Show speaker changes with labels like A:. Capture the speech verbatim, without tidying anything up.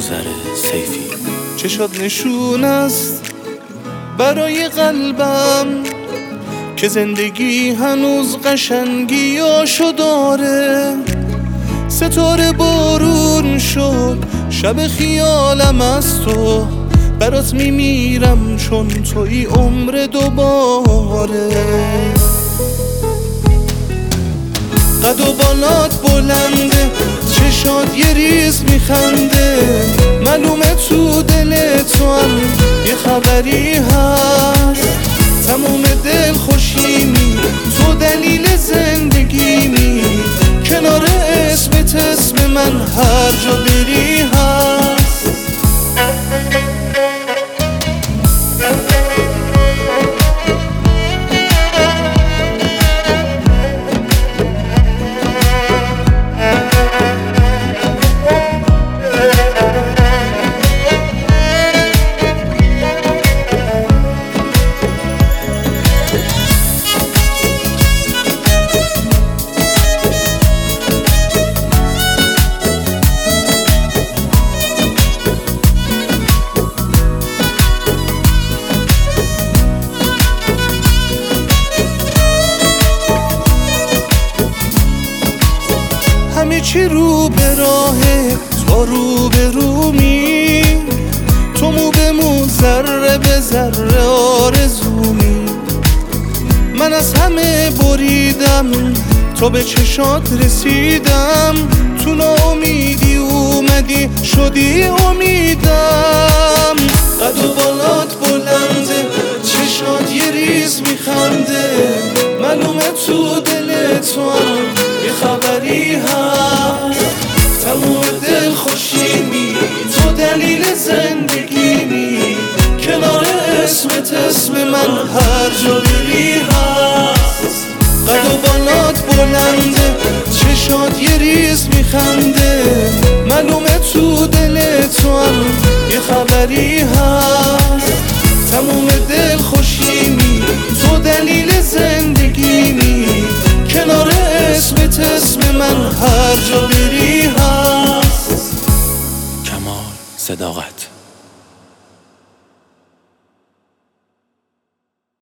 A: بوذر سیفی.
B: چشات نشون است برای قلبم که زندگی هنوز قشنگیاشو داره. ستاره بارون شد شب خیالم از تو، برات میمیرم چون توی عمر دوباره. قد و بالات بلنده، چشات یه ریز میخنده، معلومه تو دل تو هم یه خبری هست. تموم دل خوشیمی، تو دلیل زندگیمی، کنار اسمت اسم من هر جا بری هست. همه چی رو به راهه، تا رو به رومی، تو مو به مو ذره به ذره آرزومی. من از همه بریدم تو به چشات رسیدم، تو ناامیدی اومدی شدی امیدم. قد و بالات بلنده، چشات یه ریز میخنده، معلومه تو دل تو هم یه خبری هست. تموم دل خوشیمی، تو دلیل زندگیمی، کنار اسمت اسم من هر جا بری هست. قد و بالات بلنده، چشات یه ریز میخنده، معلومه تو دل تو هم یه خبری هست. تموم دل خوشیمی، تو دلیل زندگیمی، کنار اسمت اسم من هر جا بری هست.
A: کمال صداقت.